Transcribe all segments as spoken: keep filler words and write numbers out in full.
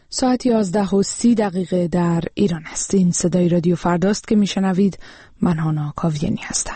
ساعت یازده و سی دقیقه در ایران است. این صدای رادیو فرداست که میشنوید. من هانا کاویانی هستم.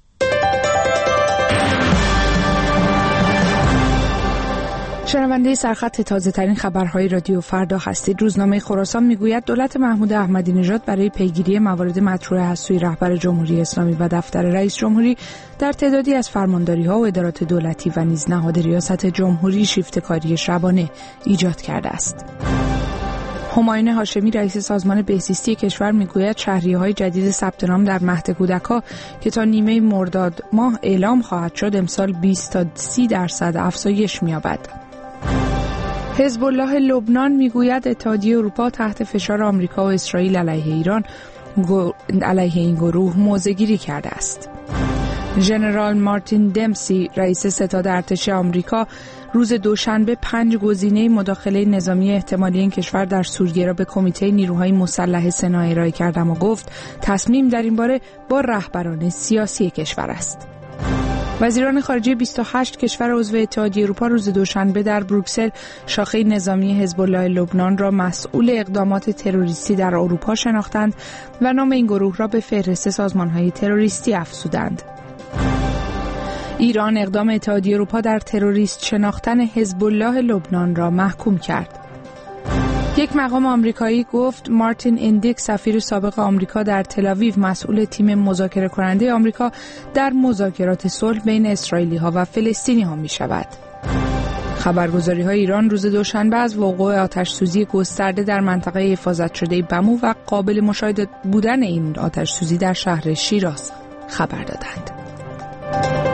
شنونده سرخط تازه ترین خبرهای رادیو فردا هستید. روزنامه خراسان میگوید دولت محمود احمدی نژاد برای پیگیری موارد مطروح از سوی رهبر جمهوری اسلامی و دفتر رئیس جمهوری در تعدادی از فرمانداری‌ها و ادارات دولتی و نیز نهاد ریاست جمهوری شیفته‌کاری شبانه ایجاد کرده است. همایون هاشمی رئیس سازمان بهزیستی کشور میگوید شهریه‌های جدید ثبت نام در مهد کودک‌ها که تا نیمه مرداد ماه اعلام خواهد شد امسال بیست تا سی درصد افزایش می‌یابد. حزب الله لبنان میگوید اتحادیه اروپا تحت فشار آمریکا و اسرائیل علیه ایران علیه این گروه موضع‌گیری کرده است. ژنرال مارتین دمسی رئیس ستاد ارتش آمریکا روز دوشنبه پنج گزینه مداخله نظامی احتمالی این کشور در سوریه را به کمیته نیروهای مسلح سنا ارائه کرد و گفت تصمیم در این باره با رهبران سیاسی کشور است. وزیران خارجه بیست و هشت کشور عضو اتحادیه اروپا روز دوشنبه در بروکسل شاخه نظامی حزب الله لبنان را مسئول اقدامات تروریستی در اروپا شناختند و نام این گروه را به فهرست سازمان‌های تروریستی افزودند. ایران اقدام اتحادیه اروپا در تروریست شناختن حزب الله لبنان را محکوم کرد. یک مقام آمریکایی گفت مارتین ایندیک سفیر سابق آمریکا در تل‌آویو مسئول تیم مذاکره کننده آمریکا در مذاکرات صلح بین اسرائیلی‌ها و فلسطینی‌ها می‌شود. خبرگزاری‌های ایران روز دوشنبه از وقوع آتش‌سوزی گسترده در منطقه حفاظت شده بمو و قابل مشاهده بودن این آتش‌سوزی در شهر شیراز خبر دادند.